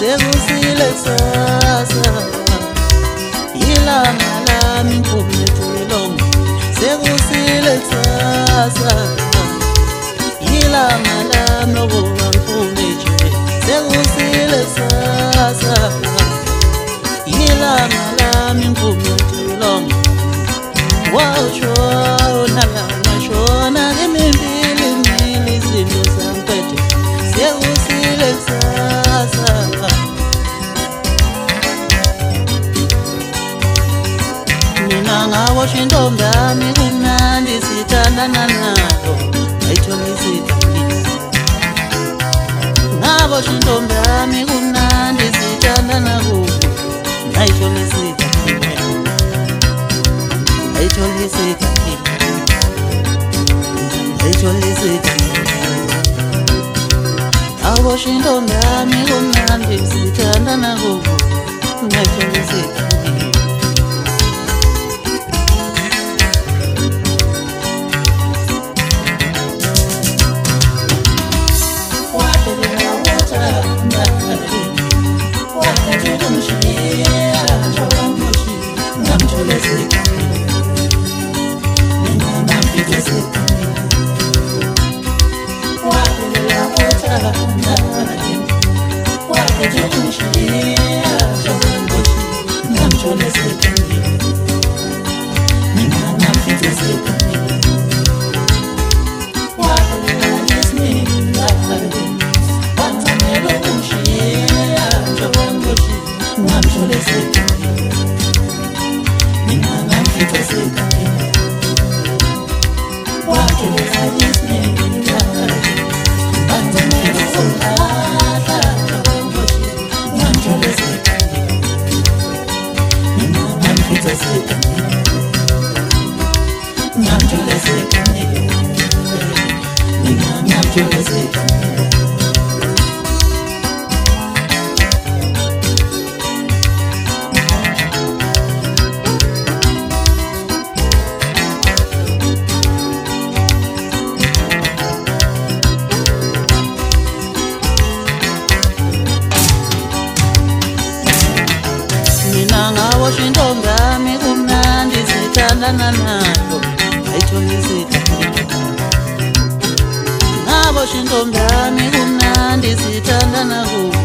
sekusile kusasa ilanga lami ngumethelo sekusile kusasa ilanga lami lokuba ngifune nje sekusile kusasa ilanga lami ngumethelo washona nashona ngimimbili mili izinto zampethe sekusile kusasa mina ngawasha intombi yami kumnandi sithandana nayo ngayithola isidambile ngawasha intombi yami kumnandi sithandana kuyo ngayithola isidambile ngayithola isidambile ngayithola isidambile ngawasha intombi yami kumnandi sithandana kuyo ngayithola isidambile ngawasha intombi yami kumnandi sithandana nayo ngayithola isidambile ngawasha intombi yami kumnandi sithandana kuyo